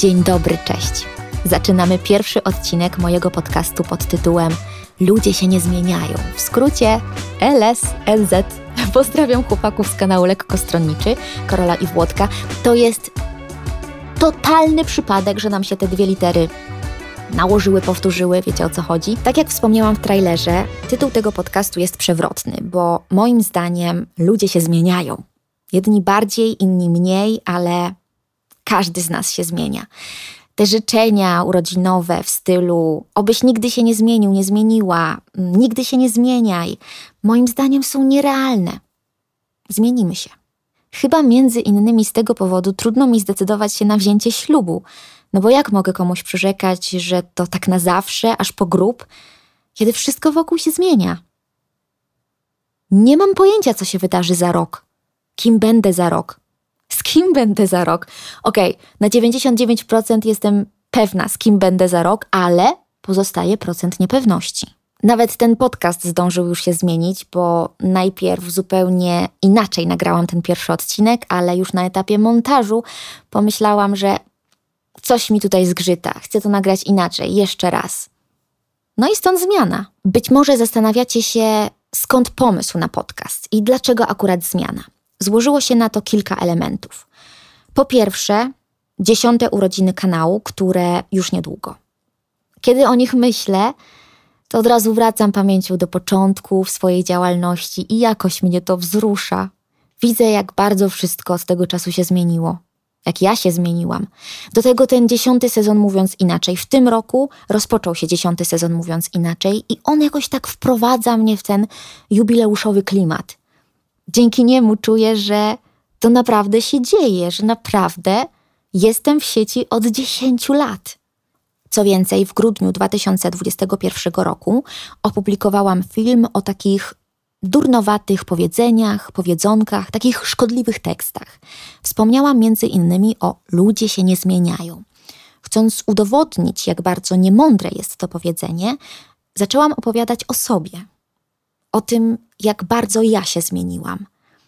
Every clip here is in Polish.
Dzień dobry, cześć. Zaczynamy pierwszy odcinek mojego podcastu pod tytułem Ludzie się nie zmieniają. W skrócie LSNZ. Pozdrawiam chłopaków z kanału Lekkostronniczy, Karola i Włodka. To jest totalny przypadek, że nam się te dwie litery nałożyły, powtórzyły, wiecie o co chodzi. Tak jak wspomniałam w trailerze, tytuł tego podcastu jest przewrotny, bo moim zdaniem ludzie się zmieniają. Jedni bardziej, inni mniej, ale każdy z nas się zmienia. Te życzenia urodzinowe w stylu obyś nigdy się nie zmienił, nie zmieniła, nigdy się nie zmieniaj, moim zdaniem są nierealne. Zmienimy się. Chyba między innymi z tego powodu trudno mi zdecydować się na wzięcie ślubu. No bo jak mogę komuś przyrzekać, że to tak na zawsze, aż po grób, kiedy wszystko wokół się zmienia? Nie mam pojęcia, co się wydarzy za rok. Kim będę za rok? Z kim będę za rok? Okej, na 99% jestem pewna, z kim będę za rok, ale pozostaje procent niepewności. Nawet ten podcast zdążył już się zmienić, bo najpierw zupełnie inaczej nagrałam ten pierwszy odcinek, ale już na etapie montażu pomyślałam, że coś mi tutaj zgrzyta, chcę to nagrać inaczej, jeszcze raz. No i stąd zmiana. Być może zastanawiacie się, skąd pomysł na podcast i dlaczego akurat zmiana. Złożyło się na to kilka elementów. Po pierwsze, 10. urodziny kanału, które już niedługo. Kiedy o nich myślę, to od razu wracam pamięcią do początków swojej działalności i jakoś mnie to wzrusza. Widzę, jak bardzo wszystko od tego czasu się zmieniło. Jak ja się zmieniłam. Do tego ten 10. sezon Mówiąc Inaczej. W tym roku rozpoczął się 10. sezon Mówiąc Inaczej i on jakoś tak wprowadza mnie w ten jubileuszowy klimat. Dzięki niemu czuję, że to naprawdę się dzieje, że naprawdę jestem w sieci od 10 lat. Co więcej, w grudniu 2021 roku opublikowałam film o takich durnowatych powiedzeniach, powiedzonkach, takich szkodliwych tekstach. Wspomniałam między innymi o ludzie się nie zmieniają. Chcąc udowodnić, jak bardzo niemądre jest to powiedzenie, zaczęłam opowiadać o sobie. O tym, jak bardzo ja się zmieniłam.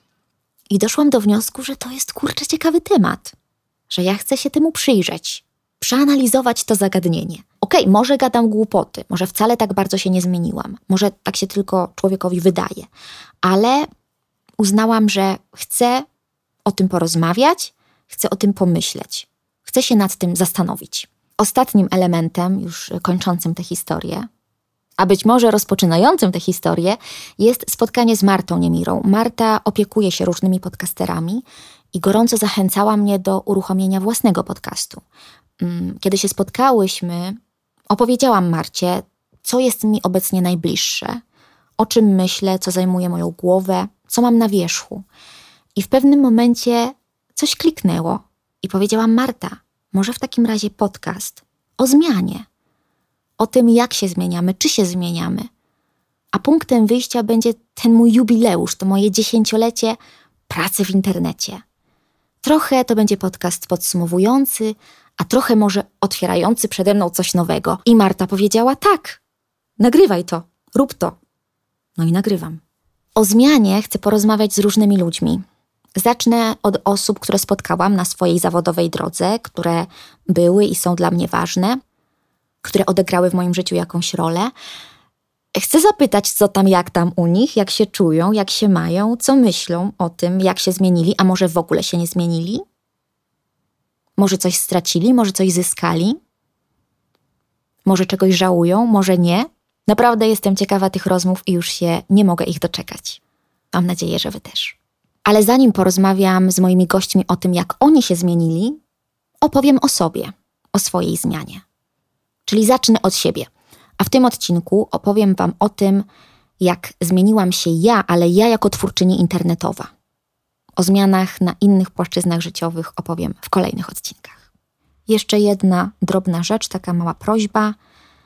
I doszłam do wniosku, że to jest kurczę ciekawy temat. Że ja chcę się temu przyjrzeć. Przeanalizować to zagadnienie. Okej, może gadam głupoty, może wcale tak bardzo się nie zmieniłam, może tak się tylko człowiekowi wydaje, ale uznałam, że chcę o tym porozmawiać, chcę o tym pomyśleć, chcę się nad tym zastanowić. Ostatnim elementem, już kończącym tę historię, a być może rozpoczynającym tę historię, jest spotkanie z Martą Niemirą. Marta opiekuje się różnymi podcasterami i gorąco zachęcała mnie do uruchomienia własnego podcastu. Kiedy się spotkałyśmy, opowiedziałam Marcie, co jest mi obecnie najbliższe, o czym myślę, co zajmuje moją głowę, co mam na wierzchu. I w pewnym momencie coś kliknęło i powiedziałam: Marta, może w takim razie podcast o zmianie, o tym, jak się zmieniamy, czy się zmieniamy. A punktem wyjścia będzie ten mój jubileusz, to moje 10-lecie pracy w internecie. Trochę to będzie podcast podsumowujący, a trochę może otwierający przede mną coś nowego. I Marta powiedziała: tak, nagrywaj to, rób to. No i nagrywam. O zmianie chcę porozmawiać z różnymi ludźmi. Zacznę od osób, które spotkałam na swojej zawodowej drodze, które były i są dla mnie ważne, które odegrały w moim życiu jakąś rolę. Chcę zapytać, co tam, jak tam u nich, jak się czują, jak się mają, co myślą o tym, jak się zmienili, a może w ogóle się nie zmienili? Może coś stracili, może coś zyskali? Może czegoś żałują, może nie? Naprawdę jestem ciekawa tych rozmów i już się nie mogę ich doczekać. Mam nadzieję, że wy też. Ale zanim porozmawiam z moimi gośćmi o tym, jak oni się zmienili, opowiem o sobie, o swojej zmianie. Czyli zacznę od siebie. A w tym odcinku opowiem wam o tym, jak zmieniłam się ja, ale ja jako twórczyni internetowa. O zmianach na innych płaszczyznach życiowych opowiem w kolejnych odcinkach. Jeszcze jedna drobna rzecz, taka mała prośba.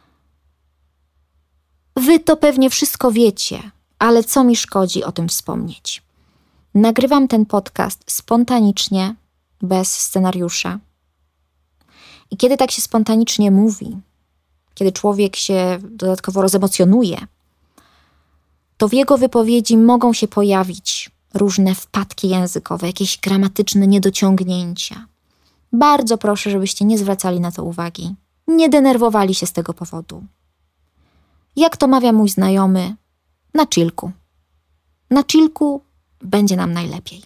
Wy to pewnie wszystko wiecie, ale co mi szkodzi o tym wspomnieć? Nagrywam ten podcast spontanicznie, bez scenariusza. I kiedy tak się spontanicznie mówi, kiedy człowiek się dodatkowo rozemocjonuje, to w jego wypowiedzi mogą się pojawić różne wpadki językowe, jakieś gramatyczne niedociągnięcia. Bardzo proszę, żebyście nie zwracali na to uwagi. Nie denerwowali się z tego powodu. Jak to mawia mój znajomy, na chillku. Na chillku będzie nam najlepiej.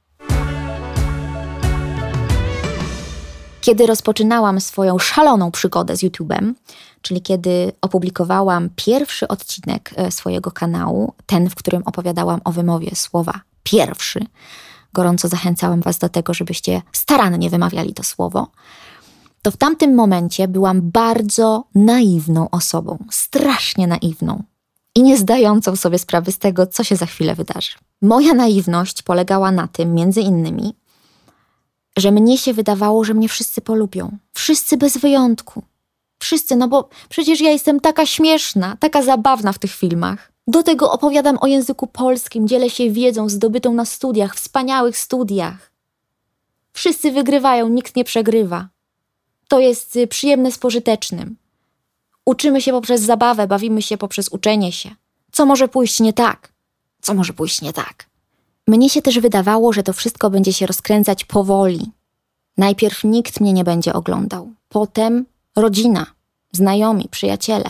Kiedy rozpoczynałam swoją szaloną przygodę z YouTube'em, czyli kiedy opublikowałam pierwszy odcinek swojego kanału, ten, w którym opowiadałam o wymowie słowa pierwszy, gorąco zachęcałam Was do tego, żebyście starannie wymawiali to słowo, to w tamtym momencie byłam bardzo naiwną osobą, strasznie naiwną i nie zdającą sobie sprawy z tego, co się za chwilę wydarzy. Moja naiwność polegała na tym, między innymi, że mnie się wydawało, że mnie wszyscy polubią. Wszyscy bez wyjątku. Wszyscy, no bo przecież ja jestem taka śmieszna, taka zabawna w tych filmach. Do tego opowiadam o języku polskim, dzielę się wiedzą zdobytą na studiach, wspaniałych studiach. Wszyscy wygrywają, nikt nie przegrywa. To jest przyjemne z pożytecznym. Uczymy się poprzez zabawę, bawimy się poprzez uczenie się. Co może pójść nie tak? Co może pójść nie tak? Mnie się też wydawało, że to wszystko będzie się rozkręcać powoli. Najpierw nikt mnie nie będzie oglądał. Potem rodzina, znajomi, przyjaciele.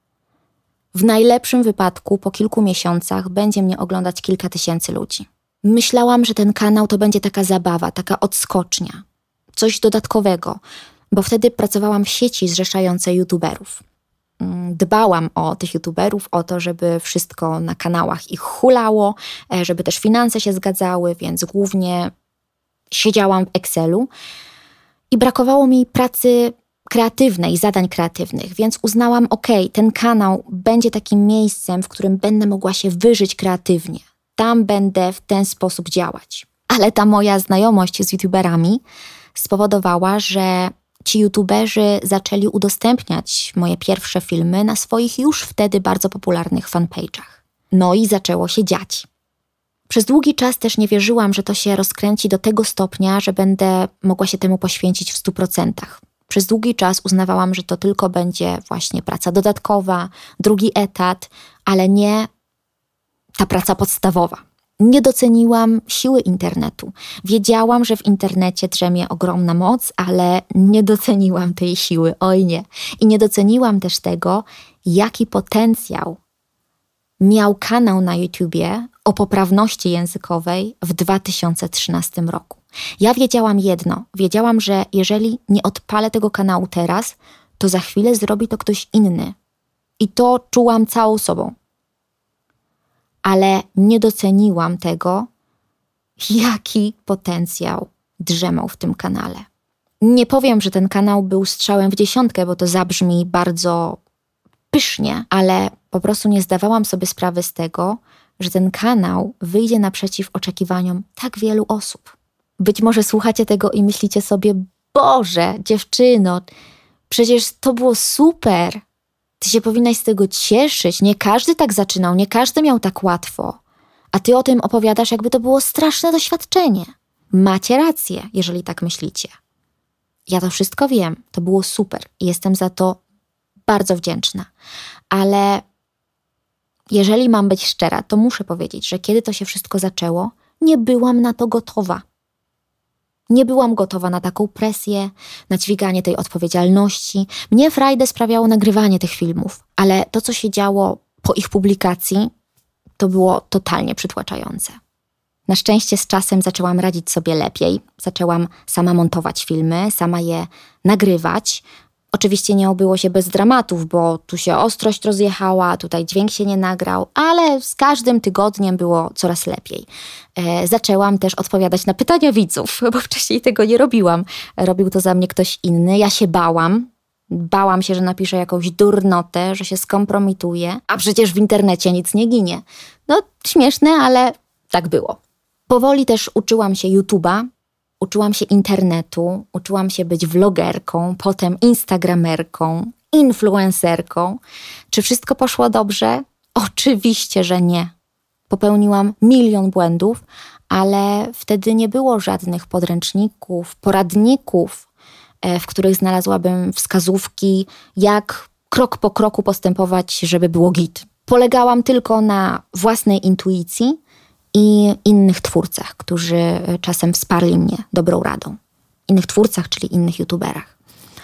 W najlepszym wypadku po kilku miesiącach będzie mnie oglądać kilka tysięcy ludzi. Myślałam, że ten kanał to będzie taka zabawa, taka odskocznia. Coś dodatkowego, bo wtedy pracowałam w sieci zrzeszającej youtuberów. Dbałam o tych youtuberów, o to, żeby wszystko na kanałach ich hulało, żeby też finanse się zgadzały, więc głównie siedziałam w Excelu i brakowało mi pracy kreatywnej, zadań kreatywnych, więc uznałam, ten kanał będzie takim miejscem, w którym będę mogła się wyżyć kreatywnie. Tam będę w ten sposób działać. Ale ta moja znajomość z youtuberami spowodowała, że ci youtuberzy zaczęli udostępniać moje pierwsze filmy na swoich już wtedy bardzo popularnych fanpage'ach. No i zaczęło się dziać. Przez długi czas też nie wierzyłam, że to się rozkręci do tego stopnia, że będę mogła się temu poświęcić w 100%. Przez długi czas uznawałam, że to tylko będzie właśnie praca dodatkowa, drugi etat, ale nie ta praca podstawowa. Nie doceniłam siły internetu. Wiedziałam, że w internecie drzemie ogromna moc, ale nie doceniłam tej siły, oj nie. I nie doceniłam też tego, jaki potencjał miał kanał na YouTubie o poprawności językowej w 2013 roku. Ja wiedziałam jedno, wiedziałam, że jeżeli nie odpalę tego kanału teraz, to za chwilę zrobi to ktoś inny. I to czułam całą sobą. Ale nie doceniłam tego, jaki potencjał drzemał w tym kanale. Nie powiem, że ten kanał był strzałem w dziesiątkę, bo to zabrzmi bardzo pysznie, ale po prostu nie zdawałam sobie sprawy z tego, że ten kanał wyjdzie naprzeciw oczekiwaniom tak wielu osób. Być może słuchacie tego i myślicie sobie, Boże, dziewczyno, przecież to było super. Ty się powinnaś z tego cieszyć. Nie każdy tak zaczynał, nie każdy miał tak łatwo. A ty o tym opowiadasz, jakby to było straszne doświadczenie. Macie rację, jeżeli tak myślicie. Ja to wszystko wiem, to było super i jestem za to bardzo wdzięczna. Ale jeżeli mam być szczera, to muszę powiedzieć, że kiedy to się wszystko zaczęło, nie byłam na to gotowa. Nie byłam gotowa na taką presję, na dźwiganie tej odpowiedzialności. Mnie frajdę sprawiało nagrywanie tych filmów, ale to, co się działo po ich publikacji, to było totalnie przytłaczające. Na szczęście z czasem zaczęłam radzić sobie lepiej. Zaczęłam sama montować filmy, sama je nagrywać. Oczywiście nie obyło się bez dramatów, bo tu się ostrość rozjechała, tutaj dźwięk się nie nagrał, ale z każdym tygodniem było coraz lepiej. Zaczęłam też odpowiadać na pytania widzów, bo wcześniej tego nie robiłam. Robił to za mnie ktoś inny. Ja się bałam. Bałam się, że napiszę jakąś durnotę, że się skompromituję, a przecież w internecie nic nie ginie. No śmieszne, ale tak było. Powoli też uczyłam się YouTube'a, uczyłam się internetu, uczyłam się być vlogerką, potem instagramerką, influencerką. Czy wszystko poszło dobrze? Oczywiście, że nie. Popełniłam milion błędów, ale wtedy nie było żadnych podręczników, poradników, w których znalazłabym wskazówki, jak krok po kroku postępować, żeby było git. Polegałam tylko na własnej intuicji i innych twórcach, którzy czasem wsparli mnie dobrą radą. innych twórcach, czyli innych youtuberach.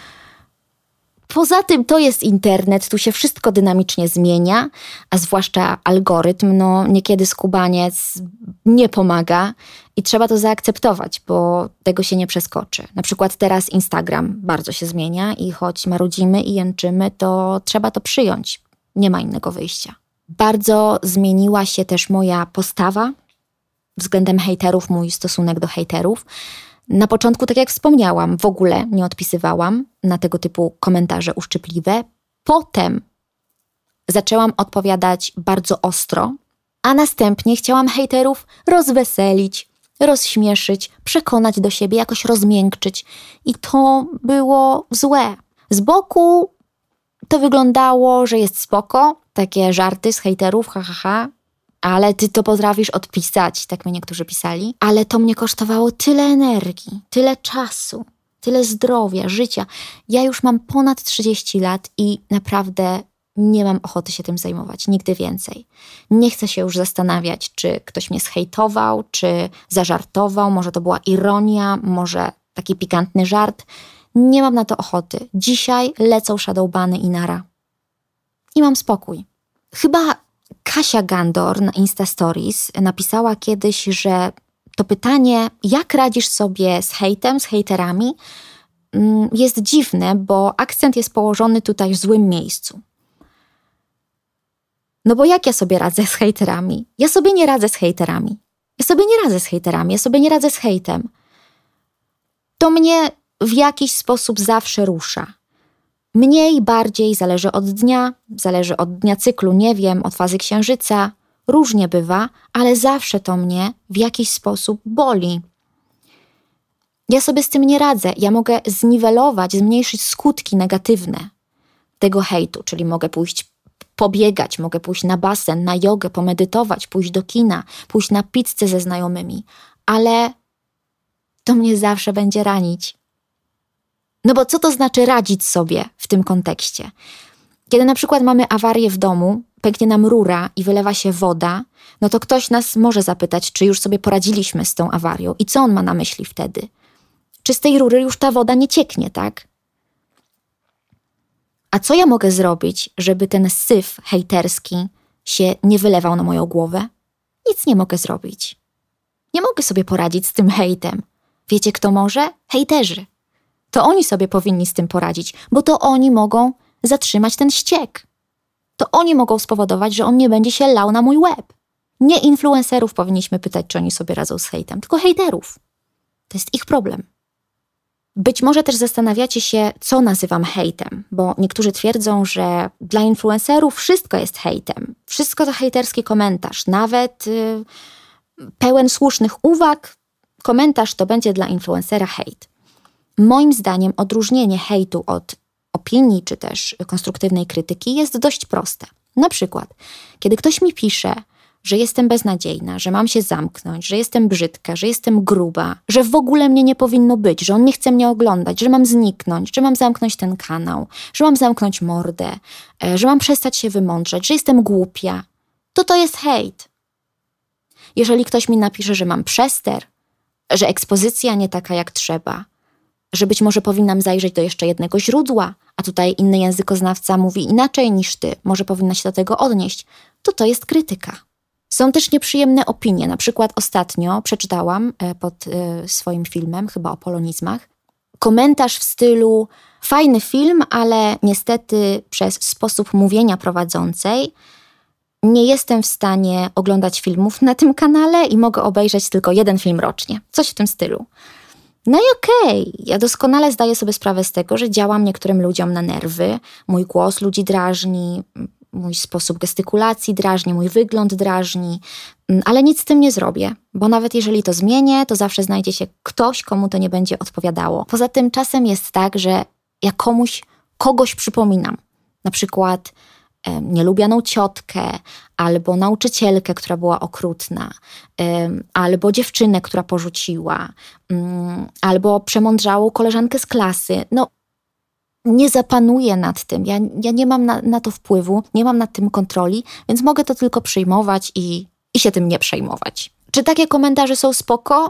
Poza tym to jest internet, tu się wszystko dynamicznie zmienia, a zwłaszcza algorytm, niekiedy skubaniec nie pomaga i trzeba to zaakceptować, bo tego się nie przeskoczy. Na przykład teraz Instagram bardzo się zmienia i choć marudzimy i jęczymy, to trzeba to przyjąć. Nie ma innego wyjścia. Bardzo zmieniła się też moja postawa względem hejterów, mój stosunek do hejterów. Na początku, tak jak wspomniałam, w ogóle nie odpisywałam na tego typu komentarze uszczypliwe. Potem zaczęłam odpowiadać bardzo ostro, a następnie chciałam hejterów rozweselić, rozśmieszyć, przekonać do siebie, jakoś rozmiękczyć. I to było złe. Z boku to wyglądało, że jest spoko, takie żarty z hejterów, ale ty to potrafisz odpisać, tak mi niektórzy pisali. Ale to mnie kosztowało tyle energii, tyle czasu, tyle zdrowia, życia. Ja już mam ponad 30 lat i naprawdę nie mam ochoty się tym zajmować, nigdy więcej. Nie chcę się już zastanawiać, czy ktoś mnie zhejtował, czy zażartował, może to była ironia, może taki pikantny żart. Nie mam na to ochoty. Dzisiaj lecą shadowbany i nara. I mam spokój. Chyba Kasia Gandor na Insta Stories napisała kiedyś, że to pytanie, jak radzisz sobie z hejtem, z hejterami, jest dziwne, bo akcent jest położony tutaj w złym miejscu. No bo jak ja sobie radzę z hejterami? Ja sobie nie radzę z hejterami. Ja sobie nie radzę z hejtem. To mnie w jakiś sposób zawsze rusza. Mniej, bardziej, zależy od dnia cyklu, nie wiem, od fazy księżyca. Różnie bywa, ale zawsze to mnie w jakiś sposób boli. Ja sobie z tym nie radzę. Ja mogę zniwelować, zmniejszyć skutki negatywne tego hejtu, czyli mogę pójść pobiegać, mogę pójść na basen, na jogę, pomedytować, pójść do kina, pójść na pizzę ze znajomymi, ale to mnie zawsze będzie ranić. No bo co to znaczy radzić sobie w tym kontekście? Kiedy na przykład mamy awarię w domu, pęknie nam rura i wylewa się woda, no to ktoś nas może zapytać, czy już sobie poradziliśmy z tą awarią i co on ma na myśli wtedy? Czy z tej rury już ta woda nie cieknie, tak? A co ja mogę zrobić, żeby ten syf hejterski się nie wylewał na moją głowę? Nic nie mogę zrobić. Nie mogę sobie poradzić z tym hejtem. Wiecie, kto może? Hejterzy. To oni sobie powinni z tym poradzić, bo to oni mogą zatrzymać ten ściek. To oni mogą spowodować, że on nie będzie się lał na mój łeb. Nie influencerów powinniśmy pytać, czy oni sobie radzą z hejtem, tylko hejterów. To jest ich problem. Być może też zastanawiacie się, co nazywam hejtem, bo niektórzy twierdzą, że dla influencerów wszystko jest hejtem. Wszystko to hejterski komentarz, nawet pełen słusznych uwag, komentarz to będzie dla influencera hejt. Moim zdaniem odróżnienie hejtu od opinii czy też konstruktywnej krytyki jest dość proste. Na przykład, kiedy ktoś mi pisze, że jestem beznadziejna, że mam się zamknąć, że jestem brzydka, że jestem gruba, że w ogóle mnie nie powinno być, że on nie chce mnie oglądać, że mam zniknąć, że mam zamknąć ten kanał, że mam zamknąć mordę, że mam przestać się wymądrzeć, że jestem głupia, to jest hejt. Jeżeli ktoś mi napisze, że mam przester, że ekspozycja nie taka jak trzeba, że być może powinnam zajrzeć do jeszcze jednego źródła, a tutaj inny językoznawca mówi inaczej niż ty, może powinna się do tego odnieść, to jest krytyka. Są też nieprzyjemne opinie. Na przykład ostatnio przeczytałam pod swoim filmem, chyba o polonizmach, komentarz w stylu fajny film, ale niestety przez sposób mówienia prowadzącej nie jestem w stanie oglądać filmów na tym kanale i mogę obejrzeć tylko jeden film rocznie. Coś w tym stylu. No i okej, ja doskonale zdaję sobie sprawę z tego, że działam niektórym ludziom na nerwy. Mój głos ludzi drażni, mój sposób gestykulacji drażni, mój wygląd drażni, ale nic z tym nie zrobię, bo nawet jeżeli to zmienię, to zawsze znajdzie się ktoś, komu to nie będzie odpowiadało. Poza tym czasem jest tak, że ja kogoś przypominam. Na przykład nielubianą ciotkę, albo nauczycielkę, która była okrutna, albo dziewczynę, która porzuciła, albo przemądrzałą koleżankę z klasy. No, nie zapanuję nad tym. Ja nie mam na to wpływu, nie mam nad tym kontroli, więc mogę to tylko przyjmować i się tym nie przejmować. Czy takie komentarze są spoko?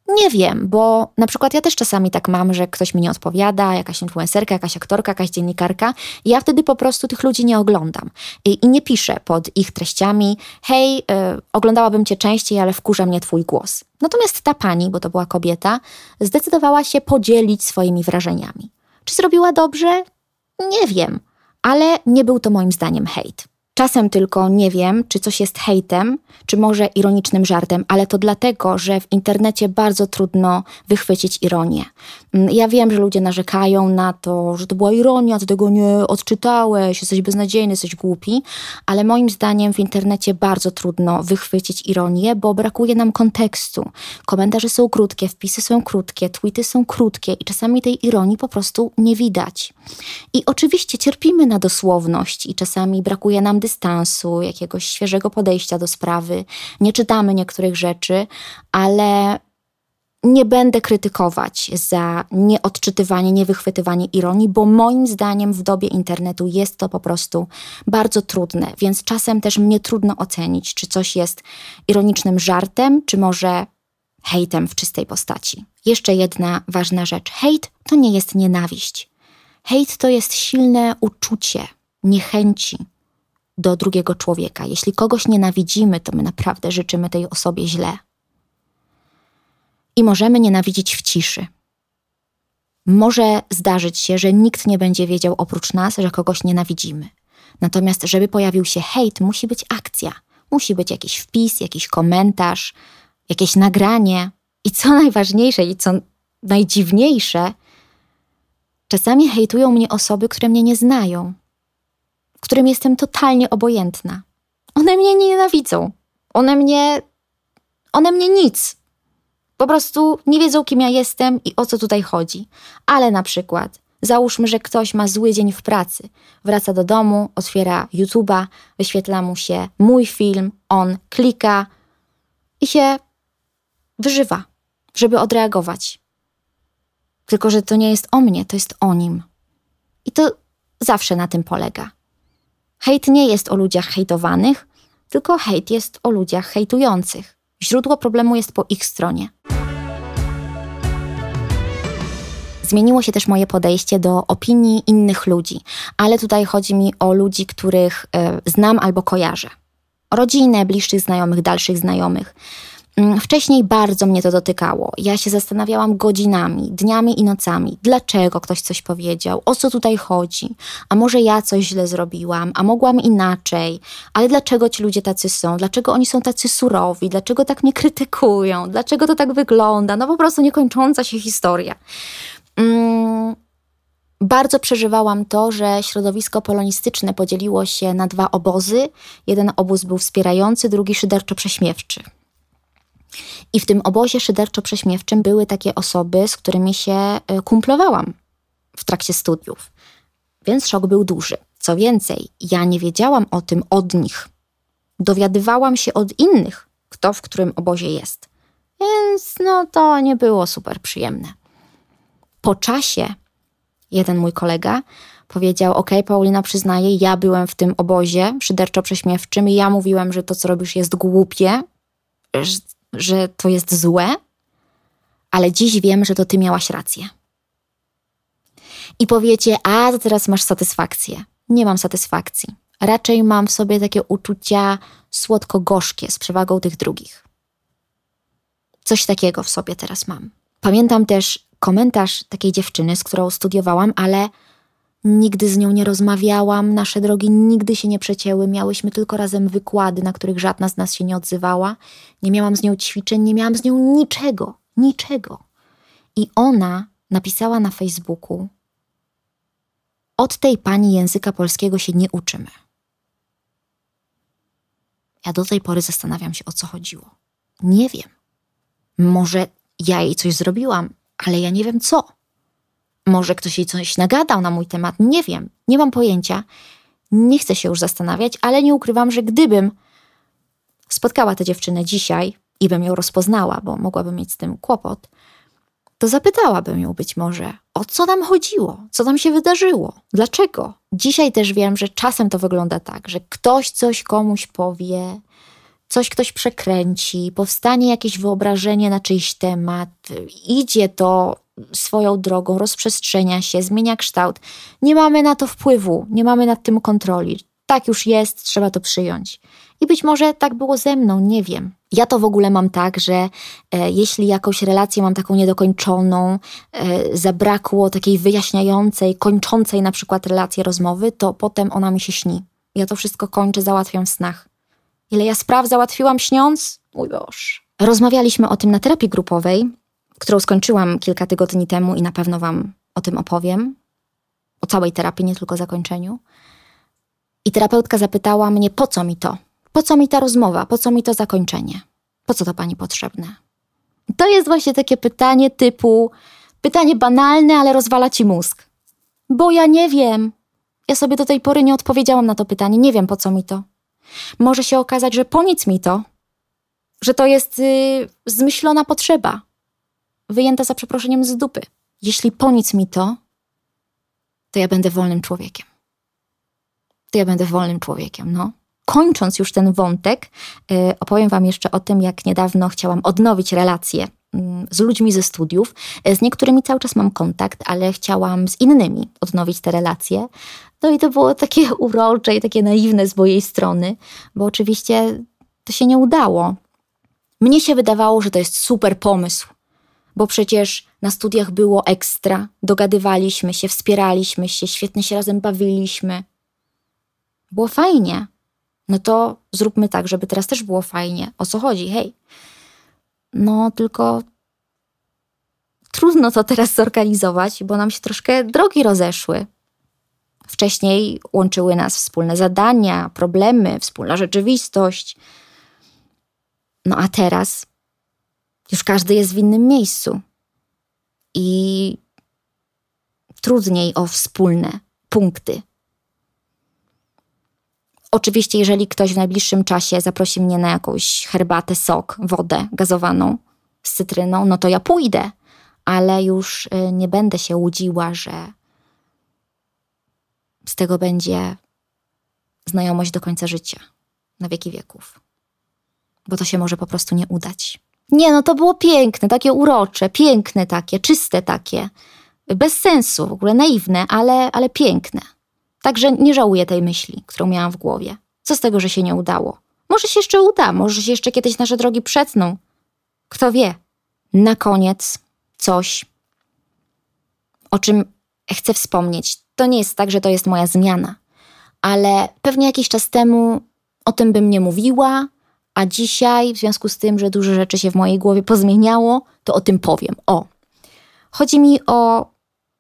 Nie wiem, bo na przykład ja też czasami tak mam, że ktoś mi nie odpowiada, jakaś influencerka, jakaś aktorka, jakaś dziennikarka i ja wtedy po prostu tych ludzi nie oglądam. I nie piszę pod ich treściami: hej, oglądałabym cię częściej, ale wkurza mnie twój głos. Natomiast ta pani, bo to była kobieta, zdecydowała się podzielić swoimi wrażeniami. Czy zrobiła dobrze? Nie wiem, ale nie był to moim zdaniem hejt. Czasem tylko nie wiem, czy coś jest hejtem, czy może ironicznym żartem, ale to dlatego, że w internecie bardzo trudno wychwycić ironię. Ja wiem, że ludzie narzekają na to, że to była ironia, ty tego nie odczytałeś, jesteś beznadziejny, jesteś głupi, ale moim zdaniem w internecie bardzo trudno wychwycić ironię, bo brakuje nam kontekstu. Komentarze są krótkie, wpisy są krótkie, tweety są krótkie i czasami tej ironii po prostu nie widać. I oczywiście cierpimy na dosłowność i czasami brakuje nam dystansu, jakiegoś świeżego podejścia do sprawy. Nie czytamy niektórych rzeczy, ale nie będę krytykować za nieodczytywanie, niewychwytywanie ironii, bo moim zdaniem w dobie internetu jest to po prostu bardzo trudne, więc czasem też mnie trudno ocenić, czy coś jest ironicznym żartem, czy może hejtem w czystej postaci. Jeszcze jedna ważna rzecz. Hejt to nie jest nienawiść. Hejt to jest silne uczucie niechęci do drugiego człowieka. Jeśli kogoś nienawidzimy, to my naprawdę życzymy tej osobie źle. I możemy nienawidzić w ciszy. Może zdarzyć się, że nikt nie będzie wiedział oprócz nas, że kogoś nienawidzimy. Natomiast żeby pojawił się hejt, musi być akcja. Musi być jakiś wpis, jakiś komentarz, jakieś nagranie. I co najważniejsze i co najdziwniejsze, czasami hejtują mnie osoby, które mnie nie znają, którym jestem totalnie obojętna. One mnie nie nienawidzą. One mnie nic. Po prostu nie wiedzą, kim ja jestem i o co tutaj chodzi. Ale na przykład załóżmy, że ktoś ma zły dzień w pracy. Wraca do domu, otwiera YouTube'a, wyświetla mu się mój film, on klika i się wyżywa, żeby odreagować. Tylko że to nie jest o mnie, to jest o nim. I to zawsze na tym polega. Hejt nie jest o ludziach hejtowanych, tylko hejt jest o ludziach hejtujących. Źródło problemu jest po ich stronie. Zmieniło się też moje podejście do opinii innych ludzi, ale tutaj chodzi mi o ludzi, których znam albo kojarzę. Rodzinę, bliższych znajomych, dalszych znajomych. Wcześniej bardzo mnie to dotykało. Ja się zastanawiałam godzinami, dniami i nocami, dlaczego ktoś coś powiedział, o co tutaj chodzi, a może ja coś źle zrobiłam, a mogłam inaczej, ale dlaczego ci ludzie tacy są, dlaczego oni są tacy surowi, dlaczego tak mnie krytykują, dlaczego to tak wygląda, no po prostu niekończąca się historia. Bardzo przeżywałam to, że środowisko polonistyczne podzieliło się na dwa obozy. Jeden obóz był wspierający, drugi szyderczo-prześmiewczy. I w tym obozie szyderczo-prześmiewczym były takie osoby, z którymi się kumplowałam w trakcie studiów. Więc szok był duży. Co więcej, ja nie wiedziałam o tym od nich. Dowiadywałam się od innych, kto w którym obozie jest. Więc to nie było super przyjemne. Po czasie jeden mój kolega powiedział: okej, Paulina, przyznaję, ja byłem w tym obozie szyderczo-prześmiewczym i ja mówiłem, że to, co robisz, jest głupie, że to jest złe, ale dziś wiem, że to ty miałaś rację. I powiecie: a to teraz masz satysfakcję. Nie mam satysfakcji. Raczej mam w sobie takie uczucia słodko-gorzkie z przewagą tych drugich. Coś takiego w sobie teraz mam. Pamiętam też komentarz takiej dziewczyny, z którą studiowałam, ale nigdy z nią nie rozmawiałam, nasze drogi nigdy się nie przecięły, miałyśmy tylko razem wykłady, na których żadna z nas się nie odzywała. Nie miałam z nią ćwiczeń, nie miałam z nią niczego. I ona napisała na Facebooku: od tej pani języka polskiego się nie uczymy. Ja do tej pory zastanawiam się, o co chodziło. Nie wiem. Może ja jej coś zrobiłam, ale ja nie wiem co. Może ktoś jej coś nagadał na mój temat, nie wiem, nie mam pojęcia. Nie chcę się już zastanawiać, ale nie ukrywam, że gdybym spotkała tę dziewczynę dzisiaj i bym ją rozpoznała, bo mogłabym mieć z tym kłopot, to zapytałabym ją być może, o co tam chodziło, co tam się wydarzyło, dlaczego. Dzisiaj też wiem, że czasem to wygląda tak, że ktoś coś komuś powie coś ktoś przekręci, powstanie jakieś wyobrażenie na czyjś temat, idzie to swoją drogą, rozprzestrzenia się, zmienia kształt. Nie mamy na to wpływu, nie mamy nad tym kontroli. Tak już jest, trzeba to przyjąć. I być może tak było ze mną, nie wiem. Ja to w ogóle mam tak, że jeśli jakąś relację mam taką niedokończoną, zabrakło takiej wyjaśniającej, kończącej na przykład relację rozmowy, to potem ona mi się śni. Ja to wszystko kończę, załatwiam w snach. Ile ja spraw załatwiłam śniąc? Mój Boże. Rozmawialiśmy o tym na terapii grupowej, którą skończyłam kilka tygodni temu i na pewno wam o tym opowiem. O całej terapii, nie tylko zakończeniu. I terapeutka zapytała mnie, po co mi to? Po co mi ta rozmowa? Po co mi to zakończenie? Po co to pani potrzebne? To jest właśnie takie pytanie typu, pytanie banalne, ale rozwala ci mózg. Bo ja nie wiem. Ja sobie do tej pory nie odpowiedziałam na to pytanie. Nie wiem, po co mi to. Może się okazać, że po nic mi to. Że to jest zmyślona potrzeba. Wyjęta za przeproszeniem z dupy. Jeśli po nic mi to ja będę wolnym człowiekiem. To ja będę wolnym człowiekiem, no. Kończąc już ten wątek, opowiem wam jeszcze o tym, jak niedawno chciałam odnowić relacje z ludźmi ze studiów. Z niektórymi cały czas mam kontakt, ale chciałam z innymi odnowić te relacje. No i to było takie urocze i takie naiwne z mojej strony, bo oczywiście to się nie udało. Mnie się wydawało, że to jest super pomysł, bo przecież na studiach było ekstra, dogadywaliśmy się, wspieraliśmy się, świetnie się razem bawiliśmy. Było fajnie. No to zróbmy tak, żeby teraz też było fajnie. O co chodzi? Hej. No tylko trudno to teraz zorganizować, bo nam się troszkę drogi rozeszły. Wcześniej łączyły nas wspólne zadania, problemy, wspólna rzeczywistość. No a teraz już każdy jest w innym miejscu. I trudniej o wspólne punkty. Oczywiście, jeżeli ktoś w najbliższym czasie zaprosi mnie na jakąś herbatę, sok, wodę gazowaną z cytryną, no to ja pójdę. Ale już nie będę się łudziła, że z tego będzie znajomość do końca życia, na wieki wieków. Bo to się może po prostu nie udać. Nie, no to było piękne, takie urocze, piękne takie, czyste takie. Bez sensu, w ogóle naiwne, ale piękne. Także nie żałuję tej myśli, którą miałam w głowie. Co z tego, że się nie udało? Może się jeszcze uda, może się jeszcze kiedyś nasze drogi przetną. Kto wie? Na koniec coś, o czym chcę wspomnieć. To nie jest tak, że to jest moja zmiana, ale pewnie jakiś czas temu o tym bym nie mówiła, a dzisiaj, w związku z tym, że dużo rzeczy się w mojej głowie pozmieniało, to o tym powiem. Chodzi mi o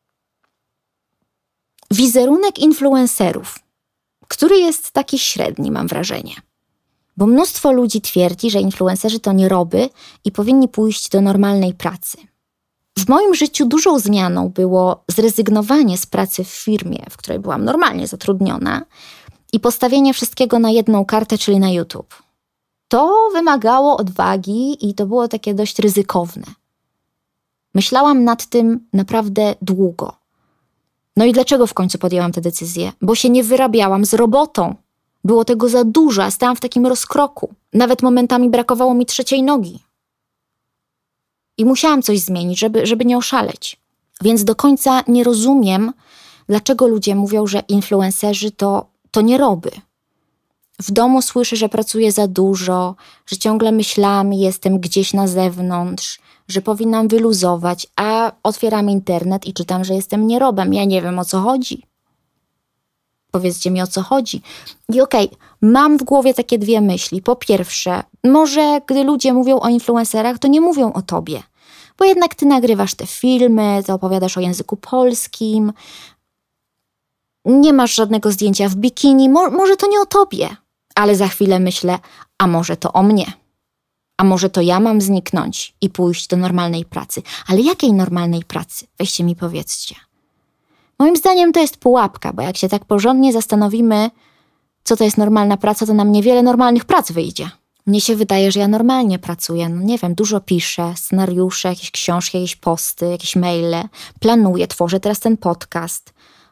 wizerunek influencerów, który jest taki średni, mam wrażenie. Bo mnóstwo ludzi twierdzi, że influencerzy to nieroby i powinni pójść do normalnej pracy. W moim życiu dużą zmianą było zrezygnowanie z pracy w firmie, w której byłam normalnie zatrudniona i postawienie wszystkiego na jedną kartę, czyli na YouTube. To wymagało odwagi i to było takie dość ryzykowne. Myślałam nad tym naprawdę długo. No i dlaczego w końcu podjęłam tę decyzję? Bo się nie wyrabiałam z robotą. Było tego za dużo, a stałam w takim rozkroku. Nawet momentami brakowało mi trzeciej nogi. I musiałam coś zmienić, żeby nie oszaleć. Więc do końca nie rozumiem, dlaczego ludzie mówią, że influencerzy to nieroby. W domu słyszę, że pracuję za dużo, że ciągle myślami jestem gdzieś na zewnątrz, że powinnam wyluzować, a otwieram internet i czytam, że jestem nierobem. Ja nie wiem, o co chodzi. Powiedzcie mi, o co chodzi. I okej, mam w głowie takie dwie myśli. Po pierwsze, może gdy ludzie mówią o influencerach, to nie mówią o tobie. Bo jednak ty nagrywasz te filmy, ty opowiadasz o języku polskim, nie masz żadnego zdjęcia w bikini, może to nie o tobie. Ale za chwilę myślę, a może to o mnie. A może to ja mam zniknąć i pójść do normalnej pracy. Ale jakiej normalnej pracy? Weźcie mi powiedzcie. Moim zdaniem to jest pułapka, bo jak się tak porządnie zastanowimy, co to jest normalna praca, to nam niewiele normalnych prac wyjdzie. Mnie się wydaje, że ja normalnie pracuję. No nie wiem, dużo piszę, scenariusze, jakieś książki, jakieś posty, jakieś maile. Planuję, tworzę teraz ten podcast.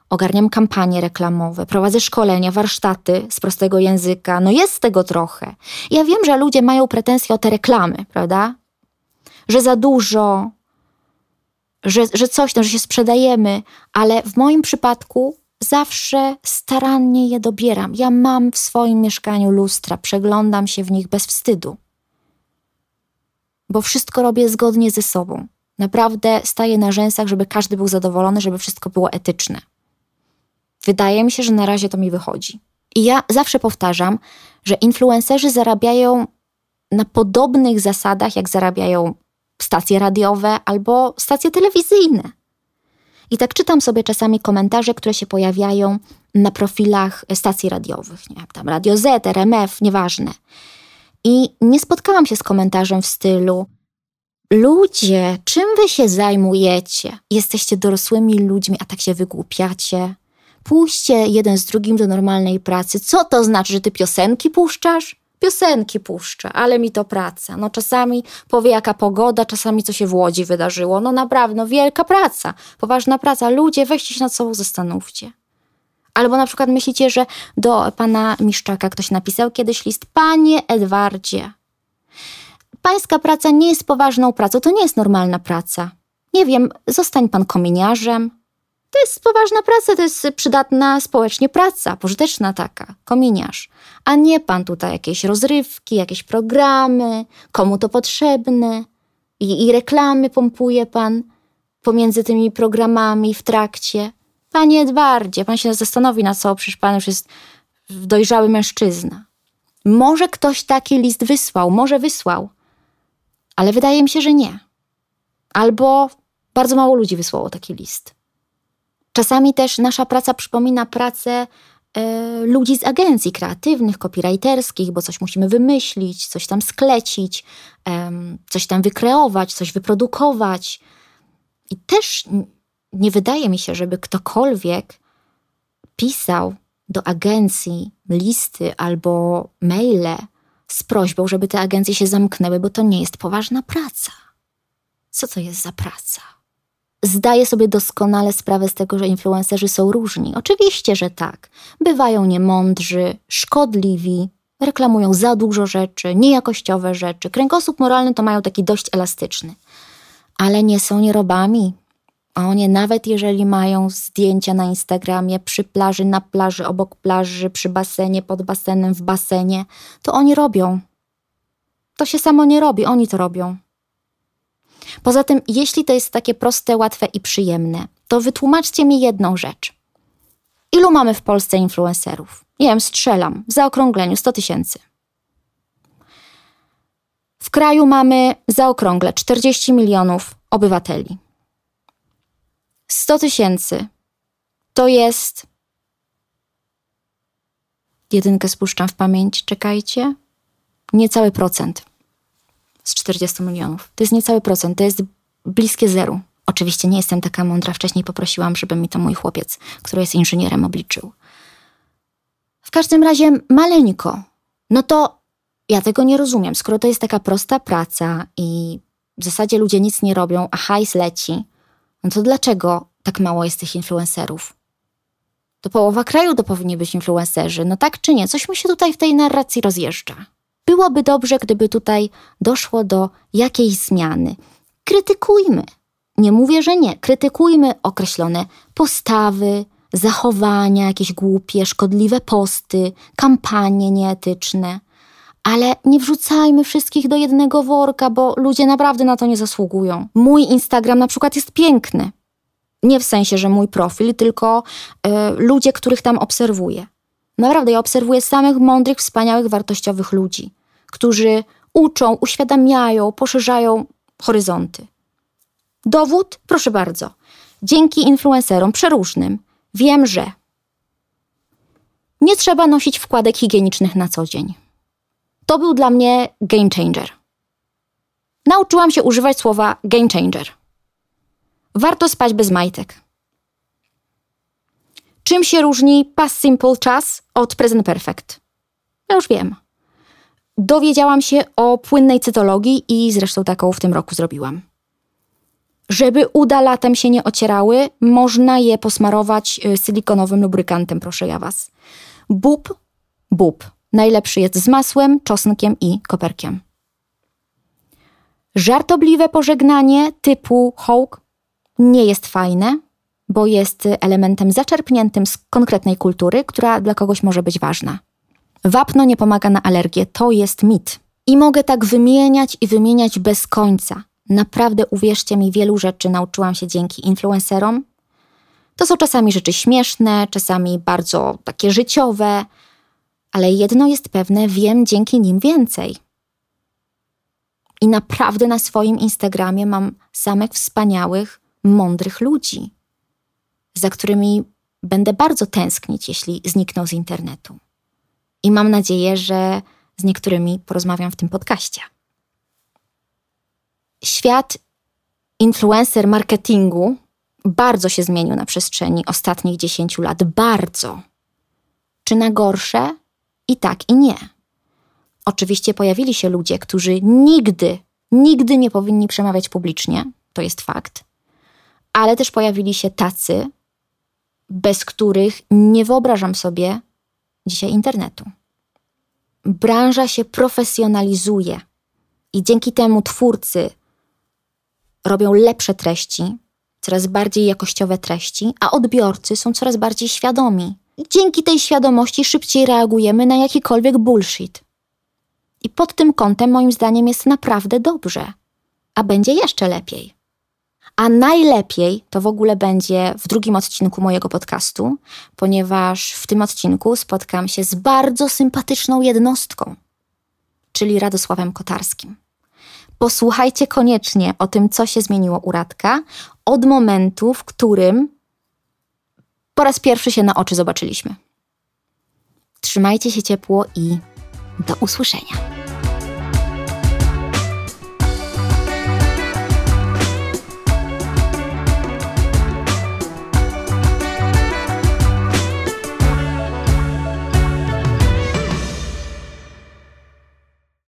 ogarniam kampanie reklamowe, prowadzę szkolenia, warsztaty z prostego języka. No jest tego trochę. Ja wiem, że ludzie mają pretensje o te reklamy, prawda? Że za dużo, że coś tam, że się sprzedajemy, ale w moim przypadku zawsze starannie je dobieram. Ja mam w swoim mieszkaniu lustra, przeglądam się w nich bez wstydu. Bo wszystko robię zgodnie ze sobą. Naprawdę staję na rzęsach, żeby każdy był zadowolony, żeby wszystko było etyczne. Wydaje mi się, że na razie to mi wychodzi. I ja zawsze powtarzam, że influencerzy zarabiają na podobnych zasadach, jak zarabiają stacje radiowe albo stacje telewizyjne. I tak czytam sobie czasami komentarze, które się pojawiają na profilach stacji radiowych. Nie wiem, tam Radio Z, RMF, nieważne. I nie spotkałam się z komentarzem w stylu: ludzie, czym wy się zajmujecie? Jesteście dorosłymi ludźmi, a tak się wygłupiacie. Pójście jeden z drugim do normalnej pracy. Co to znaczy, że ty piosenki puszczasz? Piosenki puszczę, ale mi to praca. No czasami powie jaka pogoda, czasami co się w Łodzi wydarzyło. No naprawdę, no wielka praca, poważna praca. Ludzie, weźcie się nad sobą zastanówcie. Albo na przykład myślicie, że do pana Miszczaka ktoś napisał kiedyś list: panie Edwardzie, pańska praca nie jest poważną pracą, to nie jest normalna praca. Nie wiem, zostań pan kominiarzem. To jest poważna praca, to jest przydatna społecznie praca, pożyteczna taka, kominiarz. A nie pan tutaj jakieś rozrywki, jakieś programy, komu to potrzebne. I reklamy pompuje pan pomiędzy tymi programami w trakcie. Panie Edwardzie, pan się zastanowi nad sobą, przecież pan już jest dojrzały mężczyzna. Może ktoś taki list wysłał, może wysłał, ale wydaje mi się, że nie. Albo bardzo mało ludzi wysłało taki list. Czasami też nasza praca przypomina pracę ludzi z agencji kreatywnych, copywriterskich, bo coś musimy wymyślić, coś tam sklecić, coś tam wykreować, coś wyprodukować. I też nie wydaje mi się, żeby ktokolwiek pisał do agencji listy albo maile z prośbą, żeby te agencje się zamknęły, bo to nie jest poważna praca. Co to jest za praca? Zdaję sobie doskonale sprawę z tego, że influencerzy są różni. Oczywiście, że tak. Bywają niemądrzy, szkodliwi, reklamują za dużo rzeczy, niejakościowe rzeczy. Kręgosłup moralny to mają taki dość elastyczny. Ale nie są nierobami. Oni nawet jeżeli mają zdjęcia na Instagramie przy plaży, na plaży, obok plaży, przy basenie, pod basenem, w basenie, to oni robią. To się samo nie robi, oni to robią. Poza tym, jeśli to jest takie proste, łatwe i przyjemne, to wytłumaczcie mi jedną rzecz. Ilu mamy w Polsce influencerów? Nie wiem, strzelam, w zaokrągleniu 100 000. W kraju mamy zaokrągle 40 milionów obywateli. 100 000 to jest... Jedynkę spuszczam w pamięć, czekajcie. Niecały procent z 40 milionów. To jest niecały procent, to jest bliskie zeru. Oczywiście nie jestem taka mądra, wcześniej poprosiłam, żeby mi to mój chłopiec, który jest inżynierem, obliczył. W każdym razie maleńko. No to ja tego nie rozumiem. Skoro to jest taka prosta praca i w zasadzie ludzie nic nie robią, a hajs leci, no to dlaczego tak mało jest tych influencerów? To połowa kraju to powinni być influencerzy. No tak czy nie? Coś mi się tutaj w tej narracji rozjeżdża. Byłoby dobrze, gdyby tutaj doszło do jakiejś zmiany. Krytykujmy. Nie mówię, że nie. Krytykujmy określone postawy, zachowania, jakieś głupie, szkodliwe posty, kampanie nieetyczne. Ale nie wrzucajmy wszystkich do jednego worka, bo ludzie naprawdę na to nie zasługują. Mój Instagram na przykład jest piękny. Nie w sensie, że mój profil, tylko ludzie, których tam obserwuję. Naprawdę, ja obserwuję samych mądrych, wspaniałych, wartościowych ludzi, którzy uczą, uświadamiają, poszerzają horyzonty. Dowód? Proszę bardzo. Dzięki influencerom przeróżnym wiem, że nie trzeba nosić wkładek higienicznych na co dzień. To był dla mnie game changer. Nauczyłam się używać słowa game changer. Warto spać bez majtek. Czym się różni past simple czas od present perfect? Ja już wiem. Dowiedziałam się o płynnej cytologii i zresztą taką w tym roku zrobiłam. Żeby uda latem się nie można je posmarować silikonowym lubrykantem, proszę ja was. Bób. Najlepszy jest z masłem, czosnkiem i koperkiem. Żartobliwe pożegnanie typu hołk nie jest fajne, bo jest elementem zaczerpniętym z konkretnej kultury, która dla kogoś może być ważna. Wapno nie pomaga na alergię, to jest mit. I mogę tak wymieniać bez końca. Naprawdę, uwierzcie mi, wielu rzeczy nauczyłam się dzięki influencerom. To są czasami rzeczy śmieszne, czasami bardzo takie życiowe, ale jedno jest pewne, wiem dzięki nim więcej. I naprawdę na swoim Instagramie mam samych wspaniałych, mądrych ludzi, za którymi będę bardzo tęsknić, jeśli znikną z internetu. I mam nadzieję, że z niektórymi porozmawiam w tym podcaście. Świat influencer marketingu bardzo się zmienił na przestrzeni ostatnich 10 lat. Bardzo. Czy na gorsze? I tak, i nie. Oczywiście pojawili się ludzie, którzy nigdy nie powinni przemawiać publicznie. To jest fakt. Ale też pojawili się tacy, bez których nie wyobrażam sobie dzisiaj internetu. Branża się profesjonalizuje i dzięki temu twórcy robią lepsze treści, coraz bardziej jakościowe treści, a odbiorcy są coraz bardziej świadomi. I dzięki tej świadomości szybciej reagujemy na jakikolwiek bullshit. I pod tym kątem moim zdaniem jest naprawdę dobrze, a będzie jeszcze lepiej. A najlepiej to w ogóle będzie w drugim odcinku mojego podcastu, ponieważ w tym odcinku spotkam się z bardzo sympatyczną jednostką, czyli Radosławem Kotarskim. Posłuchajcie koniecznie o tym, co się zmieniło u Radka od momentu, w którym po raz pierwszy się na oczy zobaczyliśmy. Trzymajcie się ciepło i do usłyszenia.